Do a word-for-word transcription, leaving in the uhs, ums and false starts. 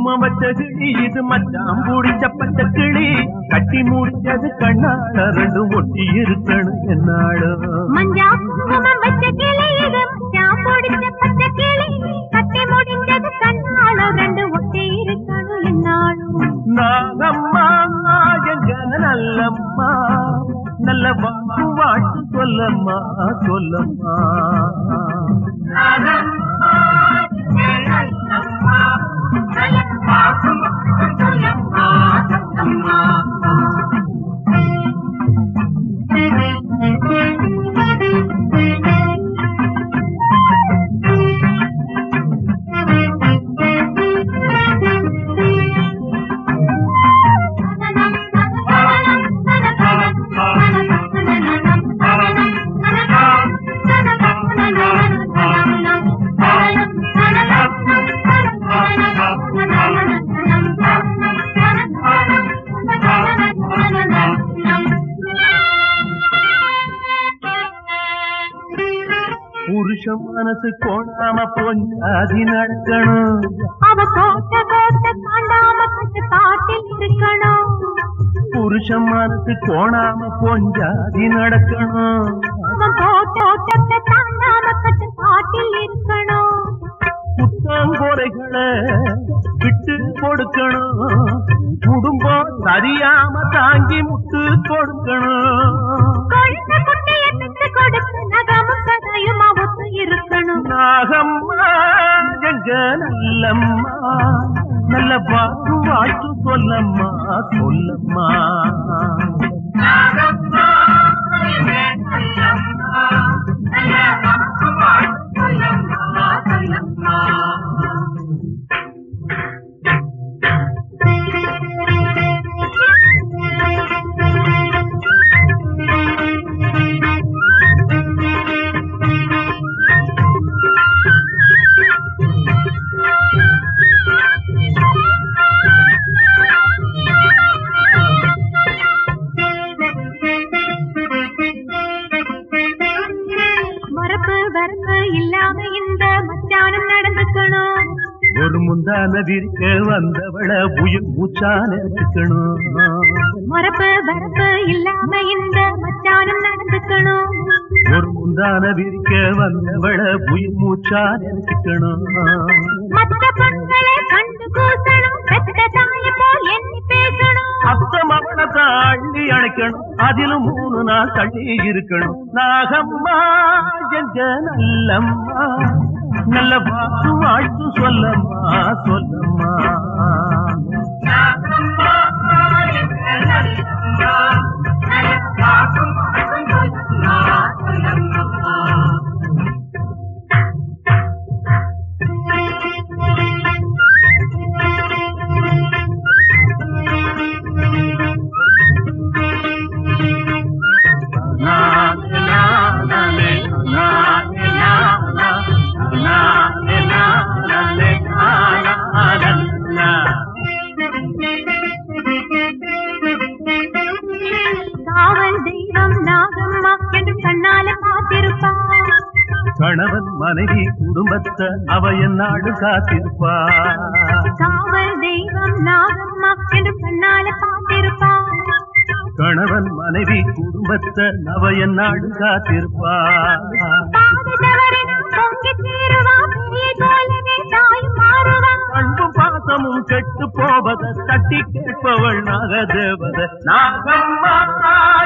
குங்குமம் வச்ச கிளி இது மச்சான் பிடிச்ச பச்சை கிளி கட்டி முடிச்சது கண்ணால ரெண்டும் ஒட்டி இருக்கணும் என்னாலும் மஞ்சா குங்குமம் வச்ச கிளி இது மச்சான் பிடிச்ச பச்சை கிளி கட்டி முடிச்சது கண்ணால ரெண்டும் ஒட்டி இருக்கணும் என்னாலும் நாகம்மா எங்க நல்லம்மா நல்ல வாக்கு வாட்டு சொல்லம்மா சொல்லம்மா புருஷன் மனசு கோணாம பொஞ்சாதி நடக்கணும் அவ கோட்ட கோட்ட தாண்டாம கட்டு பாட்டில் இருக்கணும் புருஷன் மனசு கோணாம பொஞ்சாதி நடக்கணும் அவன் கோட்ட கோட்டத்தை தாண்டாம கட்டு பாட்டில் இருக்கணும் புத்தாங்குறைகளை விட்டு கொடுக்கணும் குடும்பம் சரியாம தாங்கி முட்டு கொடுக்கணும் நாகம்மா எங்க நல்லம்மா நல்ல வாக்கு வாட்டு சொல்லம்மா சொல்லம்மா ஒரு முந்தான விரிக்க வந்தவள உயிர் மூச்சான இருக்கணும் மரப்பு வரப்பு இல்லாம இந்த மச்சானும் நடந்துக்கணும் ஒரு முந்தான விரிக்க வந்தவள உயிர் மூச்சான இருக்கணும் மத்த பெண்களை கண்டு கூசணும் பெத்த தாயை போல் எண்ணி பேசணும் அத்தம் அவளை தாண்டி அணைக்கணும் அதிலும் மூணு நாள் தள்ளி இருக்கணும் நாகம்மா எங்க நல்லம்மா நல்ல வாக்கு வாழ்த்து சொல்லம்மா சொல்லம்மா கணவன் மனைவி குடும்பத்தை அவ என்னாடு காத்திருப்பா காவல் தெய்வம் நாகம்மா என்று கண்ணால பார்த்திருப்பா கணவன் மனைவி குடும்பத்தை அவ என்னாடு காத்திருப்பா அன்பும் பாசமும் கெட்டு போவத தட்டி கேட்பவள் நாகதேவத நாகம்மா